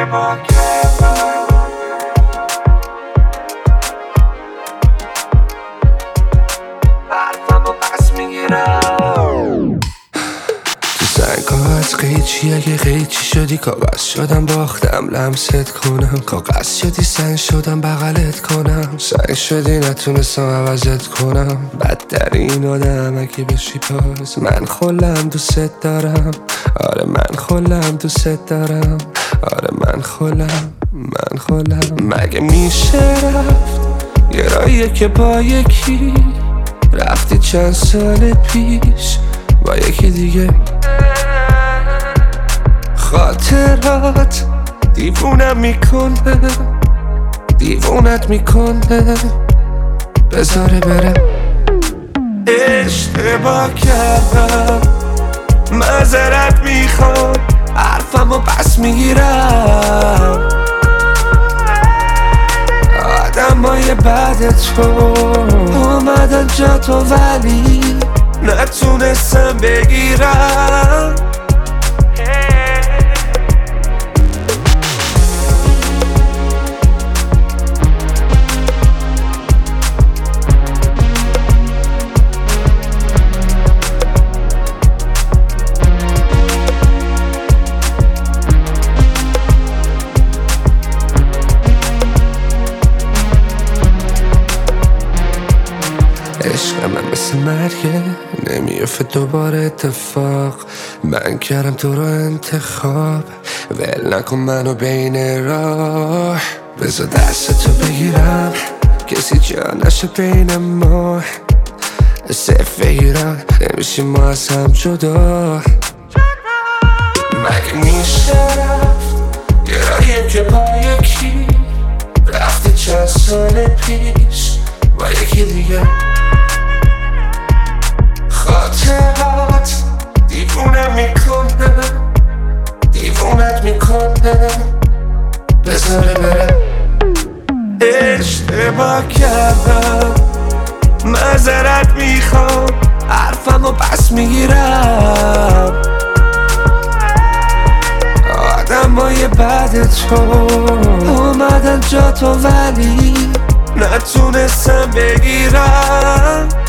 اشتباه کردم. حرفمو پس میگیرم. تو سنگات قیچی اگه قیچی شدی کاغذ شدم باختم لمست کنم، کاغذ شدی سنگ شدم بغلت کنم، سنگ شدی نتونستم عوضت کنم. بدترین آدم اگه بشی پاس من خلم دوست دارم. آره من خلم دوست دارم. آره من خلم مگه میشه رفت یه راهیه که با یکی رفتی چند سال پیش با یکی دیگه. خاطرات دیوونم میکنه، دیوونت میکنه، بذاره بره. اشتباه کردم، معذرت میخوام، حرفمو پس میگیرم. آدمای بعد تو اومدن جا تو ولی نتونستم بگیرم. عشق من مثل مرگه نمیافته دوباره اتفاق. من کردم تو رو انتخاب، ول نکن منو بین راه. بذار دستتو بگیرم کسی جا نشه بین ما. صرف ایران نمیشیم ما از هم جدا. مگه میشه رفت یه راهیه که با یکی رفتی چند سال پیش با یکی دیگه. خاطرات دیوونم میکنه، دیوونت میکنه، بذاره بره. اشتباه کردم، معذرت میخوام، حرفمو پس میگیرم. آدمای بعد تو اومدن جا تو ولی نتونستم بگیرم.